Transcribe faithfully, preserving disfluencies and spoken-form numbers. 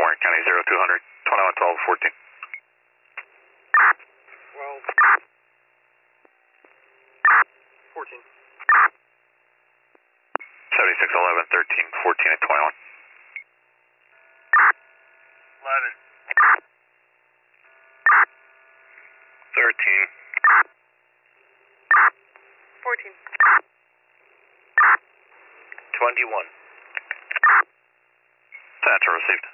Warren County zero two hundred, twenty-one twelve fourteen. twelve. fourteen. seventy-six eleven, thirteen, fourteen, and twenty-one. eleven. thirteen. fourteen. twenty-one. Satchel received.